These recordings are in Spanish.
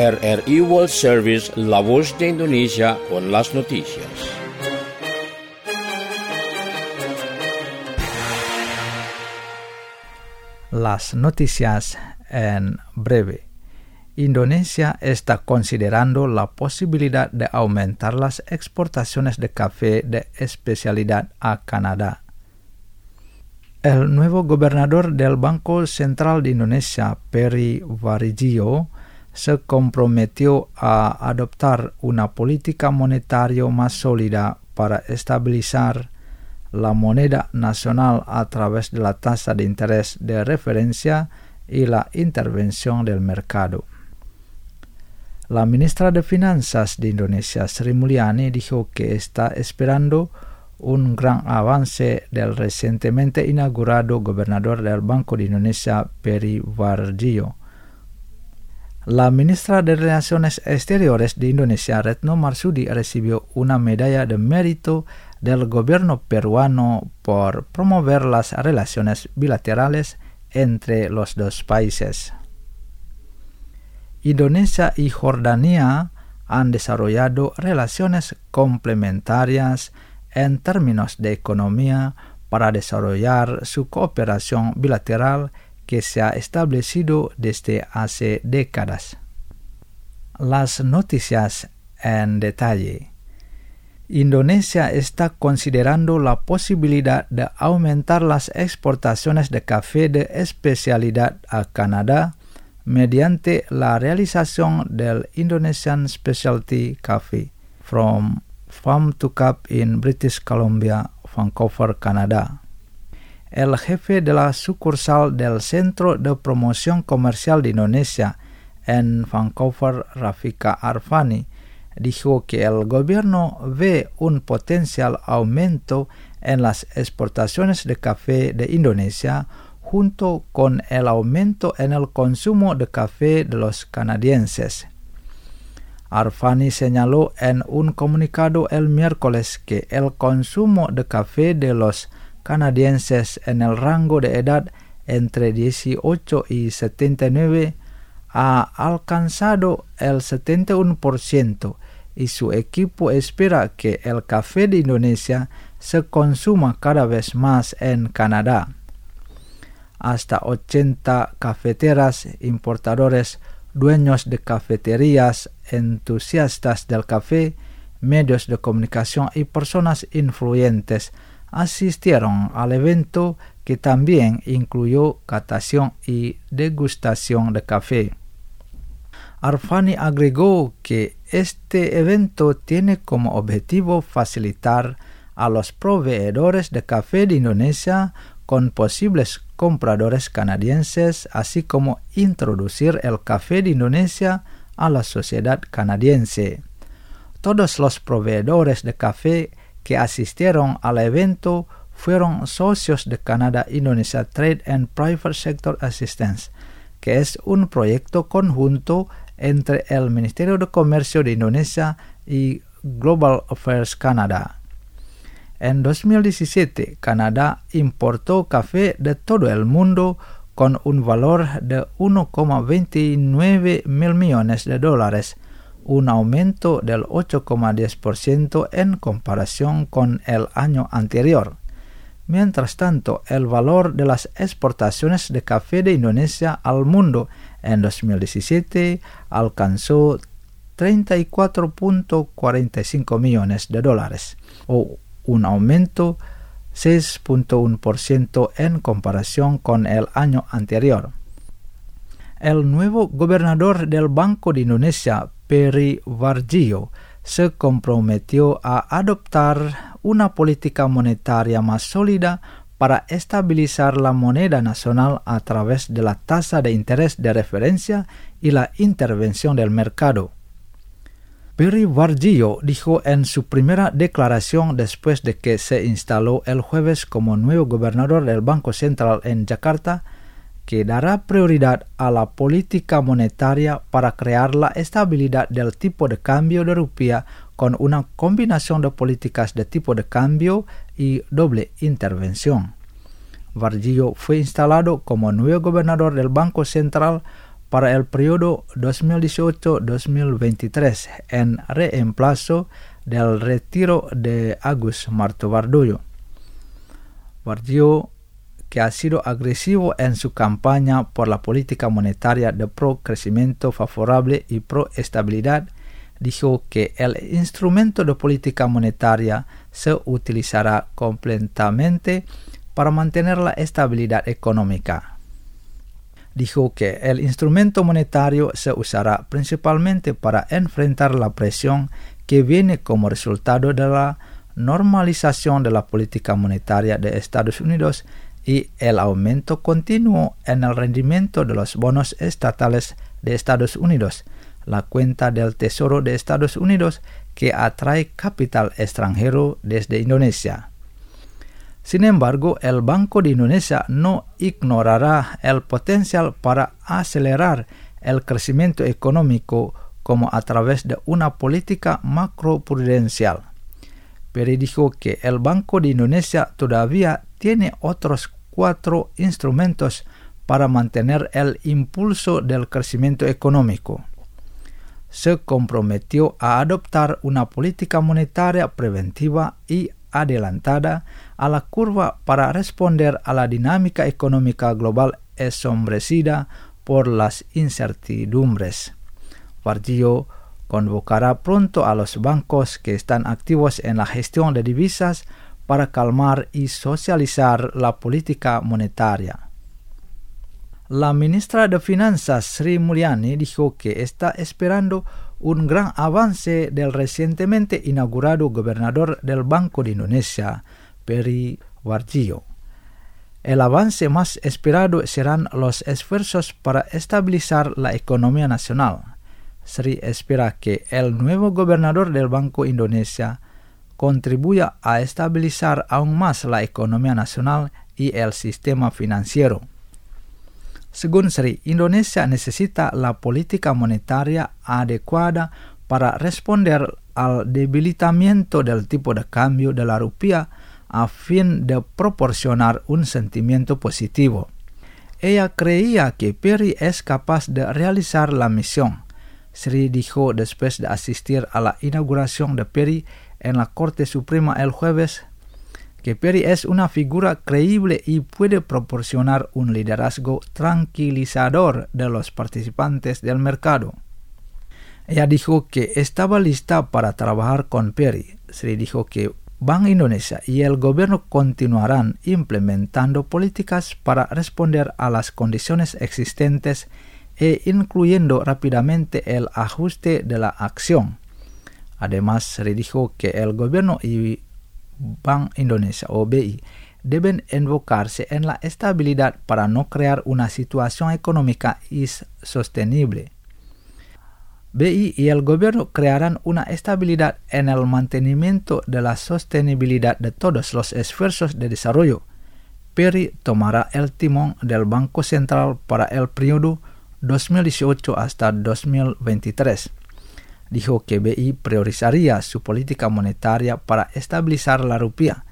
RRI World Service, La Voz de Indonesia, con las noticias. Las noticias en breve. Indonesia está considerando la posibilidad de aumentar las exportaciones de café de especialidad a Canadá. El nuevo gobernador del Banco Central de Indonesia, Peri Warjio, se comprometió a adoptar una política monetaria más sólida para estabilizar la moneda nacional a través de la tasa de interés de referencia y la intervención del mercado. La ministra de Finanzas de Indonesia, Sri Mulyani, dijo que está esperando un gran avance del recientemente inaugurado gobernador del Banco de Indonesia, Peri Warjio. La ministra de Relaciones Exteriores de Indonesia, Retno Marsudi, recibió una medalla de mérito del gobierno peruano por promover las relaciones bilaterales entre los dos países. Indonesia y Jordania han desarrollado relaciones complementarias en términos de economía para desarrollar su cooperación bilateral que se ha establecido desde hace décadas. Las noticias en detalle. Indonesia está considerando la posibilidad de aumentar las exportaciones de café de especialidad a Canadá mediante la realización del Indonesian Specialty Coffee from Farm to Cup in British Columbia, Vancouver, Canadá. El jefe de la sucursal del Centro de Promoción Comercial de Indonesia en Vancouver, Rafika Arfani, dijo que el gobierno ve un potencial aumento en las exportaciones de café de Indonesia junto con el aumento en el consumo de café de los canadienses. Arfani señaló en un comunicado el miércoles que el consumo de café de los canadienses en el rango de edad entre 18 y 79 ha alcanzado el 71% y su equipo espera que el café de Indonesia se consuma cada vez más en Canadá. Hasta 80 cafeteras, importadores, dueños de cafeterías, entusiastas del café, medios de comunicación y personas influyentes asistieron al evento que también incluyó catación y degustación de café. Arfani agregó que este evento tiene como objetivo facilitar a los proveedores de café de Indonesia con posibles compradores canadienses, así como introducir el café de Indonesia a la sociedad canadiense. Todos los proveedores de café que asistieron al evento fueron socios de Canada Indonesia Trade and Private Sector Assistance, que es un proyecto conjunto entre el Ministerio de Comercio de Indonesia y Global Affairs Canada. En 2017, Canadá importó café de todo el mundo con un valor de 1,29 mil millones de dólares, un aumento del 8,10% en comparación con el año anterior. Mientras tanto, el valor de las exportaciones de café de Indonesia al mundo en 2017 alcanzó 34,45 millones de dólares, o un aumento 6,1% en comparación con el año anterior. El nuevo gobernador del Banco de Indonesia, Peri Warjio, se comprometió a adoptar una política monetaria más sólida para estabilizar la moneda nacional a través de la tasa de interés de referencia y la intervención del mercado. Peri Warjio dijo en su primera declaración después de que se instaló el jueves como nuevo gobernador del Banco Central en Yakarta que dará prioridad a la política monetaria para crear la estabilidad del tipo de cambio de rupiah con una combinación de políticas de tipo de cambio y doble intervención. Warjio fue instalado como nuevo gobernador del Banco Central para el periodo 2018-2023 en reemplazo del retiro de Agus Martowardoyo. Wardio, que ha sido agresivo en su campaña por la política monetaria de pro-crecimiento favorable y pro-estabilidad, dijo que el instrumento de política monetaria se utilizará completamente para mantener la estabilidad económica. Dijo que el instrumento monetario se usará principalmente para enfrentar la presión que viene como resultado de la normalización de la política monetaria de Estados Unidos y el aumento continuo en el rendimiento de los bonos estatales de Estados Unidos, la cuenta del Tesoro de Estados Unidos que atrae capital extranjero desde Indonesia. Sin embargo, el Banco de Indonesia no ignorará el potencial para acelerar el crecimiento económico como a través de una política macroprudencial. Peri dijo que el Banco de Indonesia todavía tiene otros 4 instrumentos para mantener el impulso del crecimiento económico. Se comprometió a adoptar una política monetaria preventiva y adelantada a la curva para responder a la dinámica económica global ensombrecida por las incertidumbres. Wardio convocará pronto a los bancos que están activos en la gestión de divisas para calmar y socializar la política monetaria. La ministra de Finanzas Sri Mulyani dijo que está esperando un gran avance del recientemente inaugurado gobernador del Banco de Indonesia, Peri Warjio. El avance más esperado serán los esfuerzos para estabilizar la economía nacional. Sri espera que el nuevo gobernador del Banco Indonesia contribuya a estabilizar aún más la economía nacional y el sistema financiero. Según Sri, Indonesia necesita la política monetaria adecuada para responder al debilitamiento del tipo de cambio de la rupiah a fin de proporcionar un sentimiento positivo. Ella creía que Peri es capaz de realizar la misión. Sri dijo después de asistir a la inauguración de Peri en la Corte Suprema el jueves que Peri es una figura creíble y puede proporcionar un liderazgo tranquilizador de los participantes del mercado. Ella dijo que estaba lista para trabajar con Peri. Sri dijo que Bank Indonesia y el gobierno continuarán implementando políticas para responder a las condiciones existentes e incluyendo rápidamente el ajuste de la acción. Además, Sri dijo que el gobierno y Bank Indonesia o BI deben enfocarse en la estabilidad para no crear una situación económica insostenible. BI y el gobierno crearán una estabilidad en el mantenimiento de la sostenibilidad de todos los esfuerzos de desarrollo. Peri tomará el timón del Banco Central para el periodo 2018 hasta 2023. Dijo que BI priorizaría su política monetaria para estabilizar la rupiah.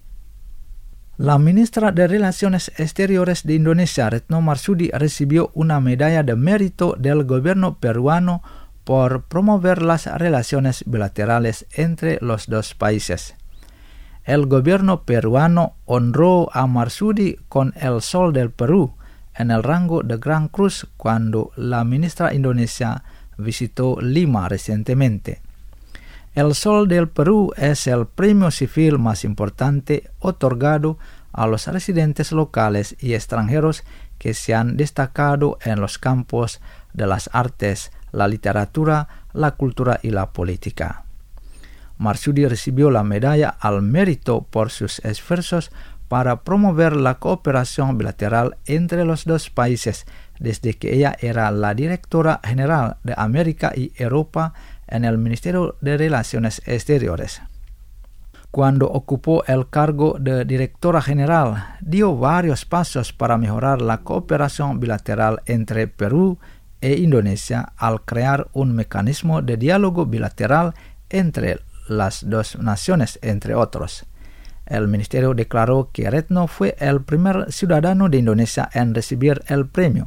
La ministra de Relaciones Exteriores de Indonesia, Retno Marsudi, recibió una medalla de mérito del gobierno peruano por promover las relaciones bilaterales entre los dos países. El gobierno peruano honró a Marsudi con el Sol del Perú en el rango de Gran Cruz cuando la ministra indonesia visitó Lima recientemente. El Sol del Perú es el premio civil más importante otorgado a los residentes locales y extranjeros que se han destacado en los campos de las artes, la literatura, la cultura y la política. Marsudi recibió la medalla al mérito por sus esfuerzos para promover la cooperación bilateral entre los dos países desde que ella era la directora general de América y Europa en el Ministerio de Relaciones Exteriores. Cuando ocupó el cargo de directora general, dio varios pasos para mejorar la cooperación bilateral entre Perú e Indonesia al crear un mecanismo de diálogo bilateral entre las dos naciones, entre otros. El ministerio declaró que Retno fue el primer ciudadano de Indonesia en recibir el premio,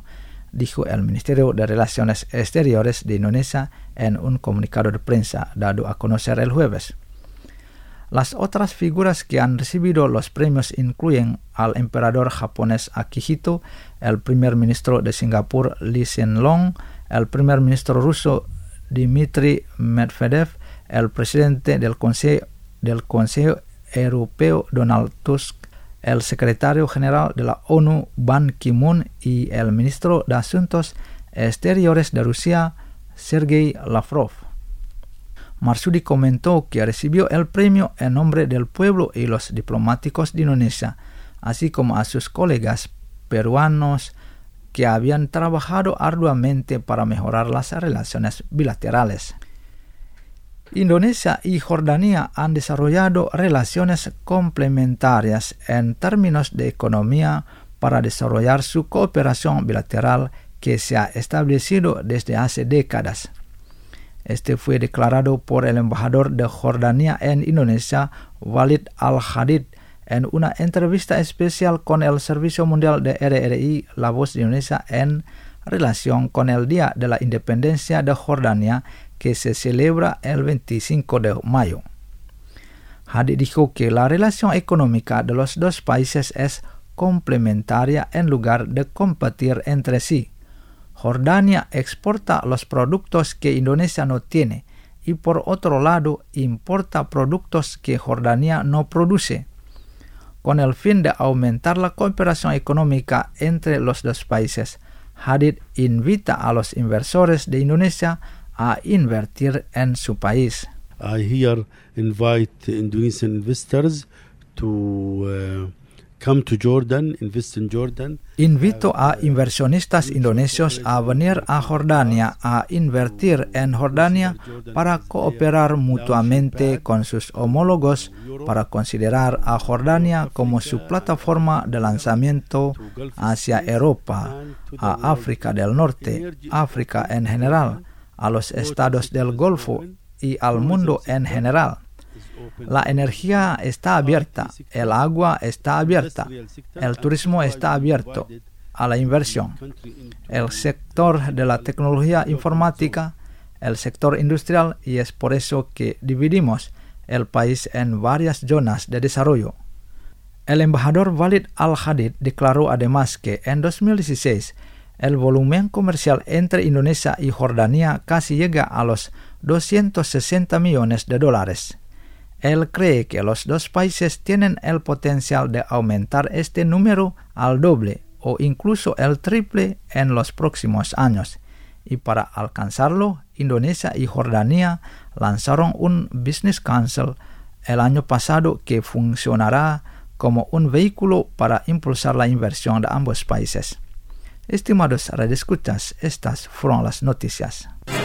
dijo el Ministerio de Relaciones Exteriores de Indonesia en un comunicado de prensa dado a conocer el jueves. Las otras figuras que han recibido los premios incluyen al emperador japonés Akihito, el primer ministro de Singapur Lee Hsien Loong, el primer ministro ruso Dmitry Medvedev, el presidente del Consejo Europeo Donald Tusk, el secretario general de la ONU Ban Ki-moon y el ministro de Asuntos Exteriores de Rusia Sergei Lavrov. Marsudi comentó que recibió el premio en nombre del pueblo y los diplomáticos de Indonesia, así como a sus colegas peruanos que habían trabajado arduamente para mejorar las relaciones bilaterales. Indonesia y Jordania han desarrollado relaciones complementarias en términos de economía para desarrollar su cooperación bilateral que se ha establecido desde hace décadas. Este fue declarado por el embajador de Jordania en Indonesia, Walid Al-Hadid, en una entrevista especial con el Servicio Mundial de RRI La Voz de Indonesia en relación con el Día de la Independencia de Jordania, que se celebra el 25 de mayo. Hadid dijo que la relación económica de los dos países es complementaria en lugar de competir entre sí. Jordania exporta los productos que Indonesia no tiene y por otro lado importa productos que Jordania no produce. Con el fin de aumentar la cooperación económica entre los dos países, Hadid invita a los inversores de Indonesia a invertir en su país. I here invite Indonesian investors to come to Jordan, invest in Jordan. Invito a inversionistas indonesios a venir a Jordania a invertir en Jordania para cooperar mutuamente con sus homólogos para considerar a Jordania como su plataforma de lanzamiento hacia Europa, a África del Norte, África en general, a los estados del Golfo y al mundo en general. La energía está abierta, el agua está abierta, el turismo está abierto a la inversión, el sector de la tecnología informática, el sector industrial, y es por eso que dividimos el país en varias zonas de desarrollo. El embajador Walid Al-Hadid declaró además que en 2016 el volumen comercial entre Indonesia y Jordania casi llega a los $260 millones. Él cree que los dos países tienen el potencial de aumentar este número al doble o incluso el triple en los próximos años. Y para alcanzarlo, Indonesia y Jordania lanzaron un Business Council el año pasado que funcionará como un vehículo para impulsar la inversión de ambos países. Estimados radioescuchas, estas fueron las noticias.